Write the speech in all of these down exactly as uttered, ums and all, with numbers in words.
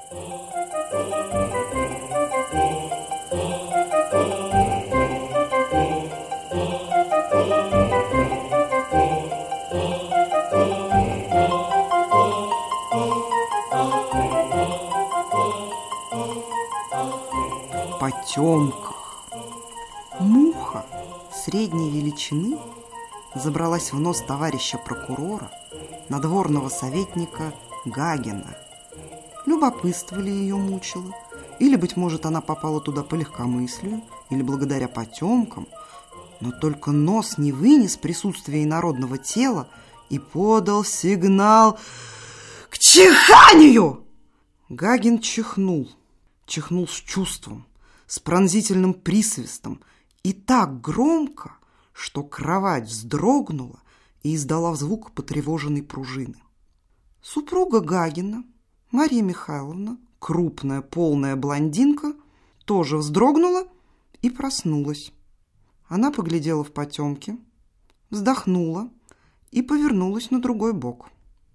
В потемках муха средней величины забралась в нос товарища прокурора, надворного советника Гагина. Любопытство ли ее мучило, или, быть может, она попала туда по легкомыслию, или благодаря потемкам, но только нос не вынес присутствия инородного тела и подал сигнал к чиханию. Гагин чихнул, чихнул с чувством, с пронзительным присвистом и так громко, что кровать вздрогнула и издала звук потревоженной пружины. Супруга Гагина, Мария Михайловна, крупная полная блондинка, тоже вздрогнула и проснулась. Она поглядела в потемки, вздохнула и повернулась на другой бок.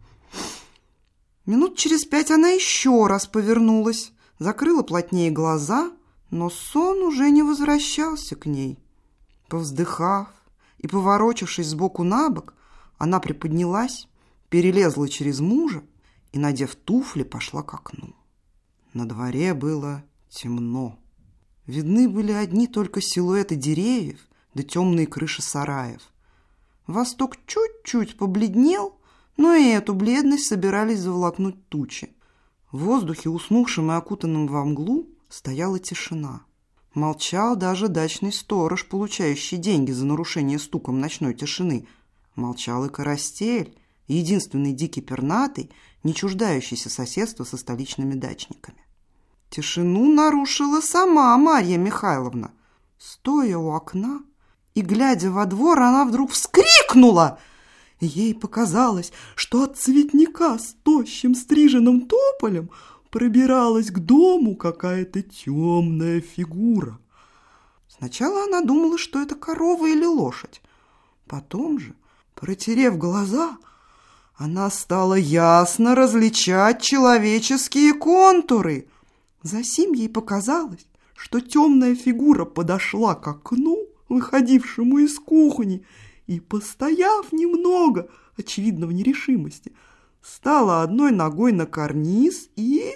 Минут через пять она еще раз повернулась, закрыла плотнее глаза, но сон уже не возвращался к ней. Повздыхав и поворочившись сбоку на бок, она приподнялась, перелезла через мужа и, надев туфли, пошла к окну. На дворе было темно. Видны были одни только силуэты деревьев да темные крыши сараев. Восток чуть-чуть побледнел, но и эту бледность собирались заволокнуть тучи. В воздухе, уснувшем и окутанном во мглу, стояла тишина. Молчал даже дачный сторож, получающий деньги за нарушение стуком ночной тишины. Молчал и карастель, единственный дикий пернатый, не чуждающийся соседства со столичными дачниками. Тишину нарушила сама Марья Михайловна. Стоя у окна и глядя во двор, она вдруг вскрикнула. Ей показалось, что от цветника с тощим стриженным тополем пробиралась к дому какая-то темная фигура. Сначала она думала, что это корова или лошадь. Потом же, протерев глаза, она стала ясно различать человеческие контуры. Засим ей показалось, что темная фигура подошла к окну, выходившему из кухни, и, постояв немного, очевидно, в нерешимости, стала одной ногой на карниз и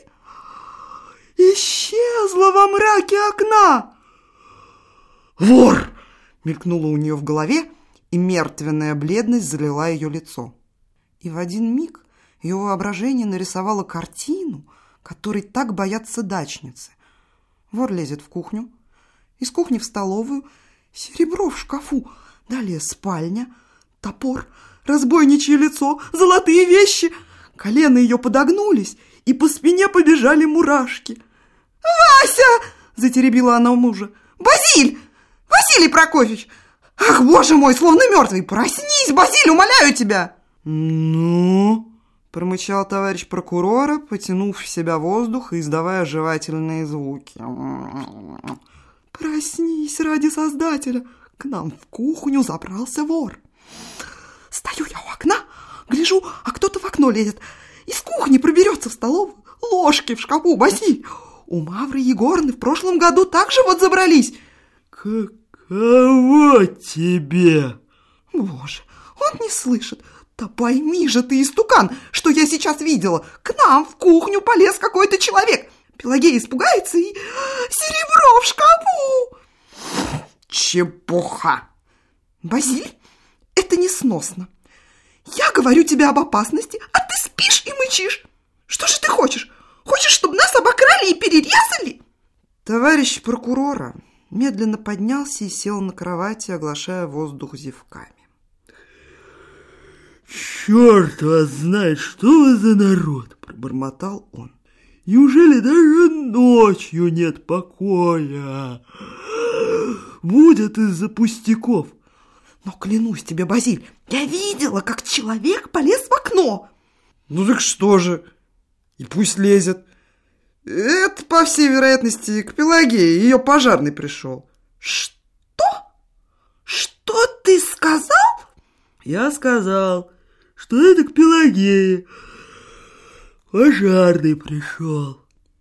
исчезла во мраке окна. «Вор!» — мелькнуло у нее в голове, и мертвенная бледность залила ее лицо. И в один миг ее воображение нарисовало картину, которой так боятся дачницы. Вор лезет в кухню, из кухни в столовую, серебро в шкафу, далее спальня, топор, разбойничье лицо, золотые вещи. Колена ее подогнулись, и по спине побежали мурашки. «Вася!» — затеребила она у мужа. «Базиль! Василий Прокофьевич! Ах, боже мой, словно мертвый! Проснись, Базиль, умоляю тебя!» «Ну?» — промычал товарищ прокурора, потянув в себя воздух и издавая жевательные звуки. «Проснись ради Создателя! К нам в кухню забрался вор. Стою я у окна, гляжу, а кто-то в окно лезет. Из кухни проберется в столовую. Ложки в шкафу, Василь. У Мавры Егоровны в прошлом году так же вот забрались». «Каково тебе?» «Боже, он не слышит. Да пойми же ты, истукан, что я сейчас видела. К нам в кухню полез какой-то человек. Пелагея испугается и... серебро в шкафу!» «Чепуха!» «Базиль, это несносно. Я говорю тебе об опасности, а ты спишь и мычишь. Что же ты хочешь? Хочешь, чтобы нас обокрали и перерезали?» Товарищ прокурора медленно поднялся и сел на кровати, оглашая воздух зевками. «Черт вас знает, что вы за народ!» — пробормотал он. «Неужели даже ночью нет покоя? Будет из-за пустяков». «Но клянусь тебе, Базиль, я видела, как человек полез в окно». «Ну так что же? И пусть лезет. Это, по всей вероятности, к Пелагее, ее пожарный пришел». «Что? Что ты сказал?» «Я сказал, что это к Пелагее пожарный пришел».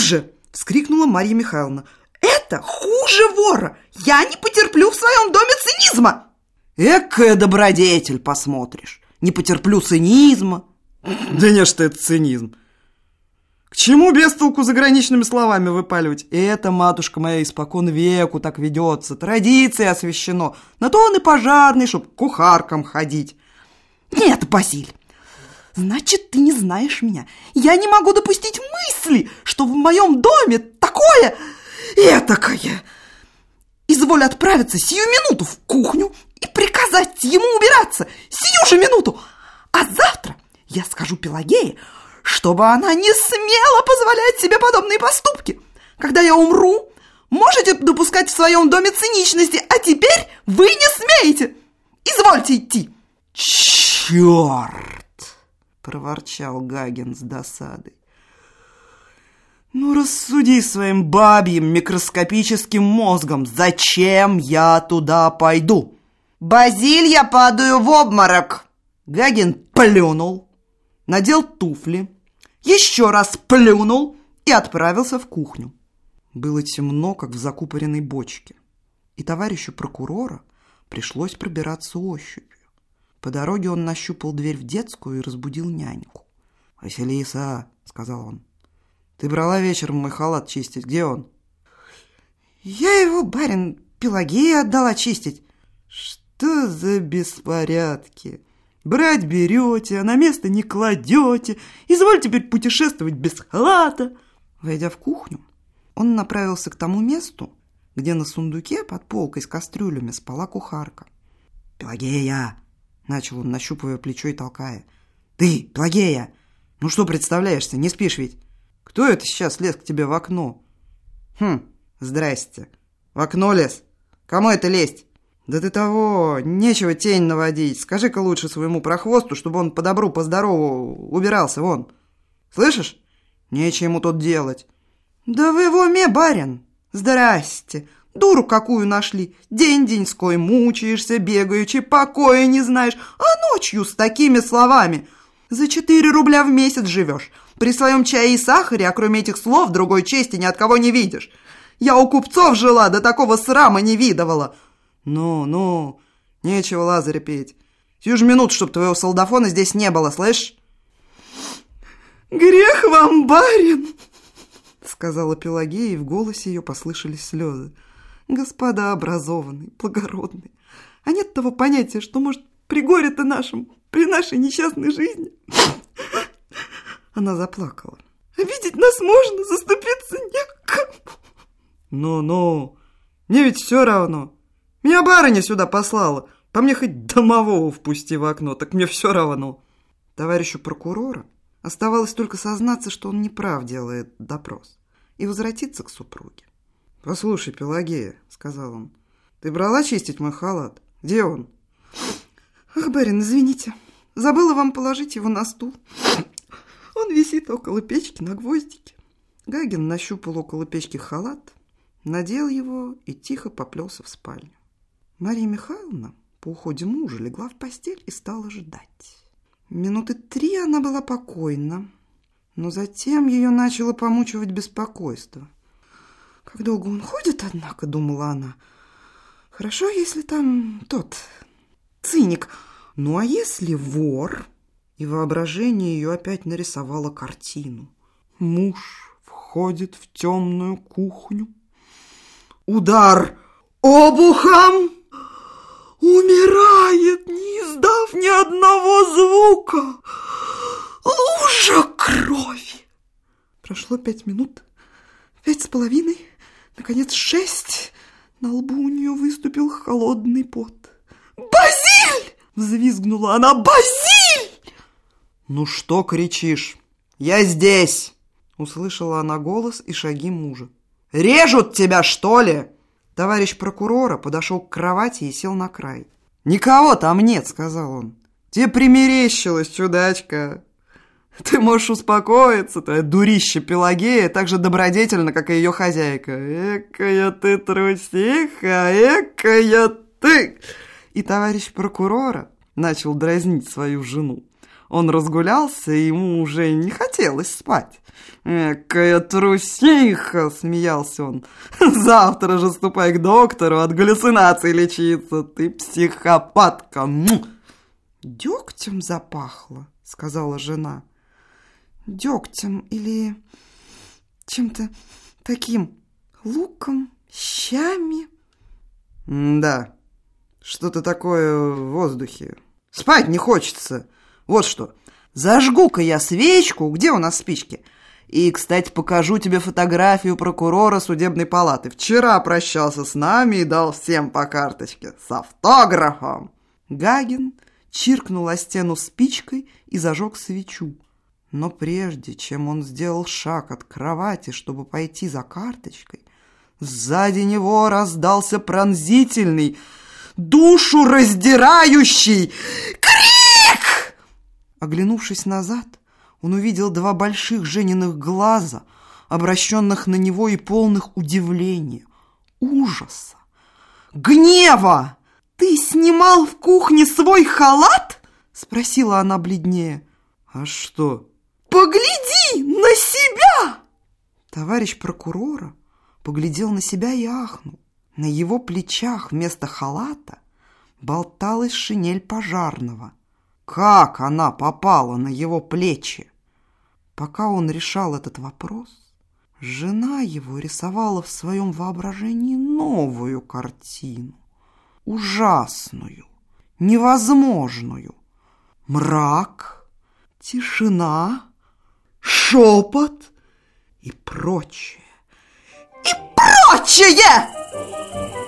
хуже!» – вскрикнула Марья Михайловна. «Это хуже вора! Я не потерплю в своем доме цинизма!» «Экая добродетель, посмотришь! Не потерплю цинизма!» «Да не, что это цинизм! К чему без толку заграничными словами выпаливать? Это, матушка моя, испокон веку так ведется, традицией освящено. На то он и пожарный, чтоб к кухаркам ходить». «Нет, Базиль, значит, ты не знаешь меня. Я не могу допустить мысли, что в моем доме такое этакое. Изволь отправиться сию минуту в кухню и приказать ему убираться сию же минуту. А завтра я скажу Пелагее, чтобы она не смела позволять себе подобные поступки. Когда я умру, можете допускать в своем доме циничности, а теперь вы не смеете. Извольте идти». «Черт!» – проворчал Гагин с досадой. «Ну, рассуди своим бабьим микроскопическим мозгом, зачем я туда пойду?» «Базиль, я падаю в обморок!» Гагин плюнул, надел туфли, еще раз плюнул и отправился в кухню. Было темно, как в закупоренной бочке, и товарищу прокурора пришлось пробираться ощупью. По дороге он нащупал дверь в детскую и разбудил няньку. «Василиса», — сказал он, — «ты брала вечером мой халат чистить. Где он?» «Я его, барин, Пелагее отдала чистить». «Что за беспорядки? Брать берете, а на место не кладете. Изволь теперь путешествовать без халата». Войдя в кухню, он направился к тому месту, где на сундуке под полкой с кастрюлями спала кухарка. «Пелагея!» — начал он, нащупывая плечо и толкая. «Ты, Пелагея! Ну что представляешься, не спишь ведь? Кто это сейчас лез к тебе в окно?» «Хм, здрасте. В окно лез? Кому это лезть?» «Да ты того, нечего тень наводить. Скажи-ка лучше своему прохвосту, чтобы он по добру, по здорову убирался вон. Слышишь? Нечего ему тут делать». «Да вы в уме, барин! Здрасте! Дуру какую нашли! День-деньской мучаешься, бегаючи, покоя не знаешь, а ночью с такими словами! За четыре рубля в месяц живешь, при своем чае и сахаре, а кроме этих слов другой чести ни от кого не видишь. Я у купцов жила, да такого срама не видывала. Ну, ну, нечего Лазаря петь. Сию же минуту, чтоб твоего солдафона здесь не было, слышишь?» «Грех вам, барин!» — сказала Пелагея, и в голосе ее послышались слезы. «Господа образованные, благородные, а нет того понятия, что, может, при горе-то нашем, при нашей несчастной жизни...» Она заплакала. «Видеть нас можно, заступиться некому». «Ну-ну, мне ведь все равно. Меня барыня сюда послала. По мне хоть домового впусти в окно, так мне все равно». Товарищу прокурора оставалось только сознаться, что он неправ делает допрос, и возвратиться к супруге. «Послушай, Пелагея, — сказал он, — ты брала чистить мой халат? Где он?» «Ах, барин, извините, забыла вам положить его на стул. Он висит около печки на гвоздике». Гагин нащупал около печки халат, надел его и тихо поплелся в спальню. Марья Михайловна по уходе мужа легла в постель и стала ждать. Минуты три она была покойна, но затем ее начало помучивать беспокойство. «Как долго он ходит, однако, — думала она, — хорошо, если там тот циник, ну а если вор?» И воображение ее опять нарисовало картину. Муж входит в темную кухню. Удар обухом! Умирает, не издав ни одного звука. Лужа крови. Прошло пять минут, пять с половиной, наконец шесть. На лбу у нее выступил холодный пот. «Базиль!» — взвизгнула она. «Базиль!» «Ну что кричишь? Я здесь!» — услышала она голос и шаги мужа. «Режут тебя, что ли?» Товарищ прокурора подошел к кровати и сел на край. «Никого там нет», — сказал он. «Тебе примерещилось, чудачка. Ты можешь успокоиться, твоя дурища Пелагея так же добродетельна, как и ее хозяйка. Экая ты трусиха, экая ты!» И товарищ прокурора начал дразнить свою жену. Он разгулялся, и ему уже не хотелось спать. «Экая трусиха!» — смеялся он. «Завтра же ступай к доктору, от галлюцинаций лечиться. Ты психопатка!» «Дегтем запахло», — сказала жена. «Дегтем или чем-то таким, луком, щами». «Да, что-то такое в воздухе. Спать не хочется. Вот что, зажгу-ка я свечку. Где у нас спички? И, кстати, покажу тебе фотографию прокурора судебной палаты. Вчера прощался с нами и дал всем по карточке. С автографом!» Гагин чиркнул о стену спичкой и зажег свечу. Но прежде чем он сделал шаг от кровати, чтобы пойти за карточкой, сзади него раздался пронзительный, душу раздирающий крик! Оглянувшись назад, он увидел два больших Жениных глаза, обращенных на него и полных удивления, ужаса, гнева. «Ты снимал в кухне свой халат?» — спросила она бледнее. «А что?» «Погляди на себя!» Товарищ прокурора поглядел на себя и ахнул. На его плечах вместо халата болталась шинель пожарного. Как она попала на его плечи? Пока он решал этот вопрос, жена его рисовала в своем воображении новую картину. Ужасную, невозможную. Мрак, тишина, шепот и прочее. И прочее!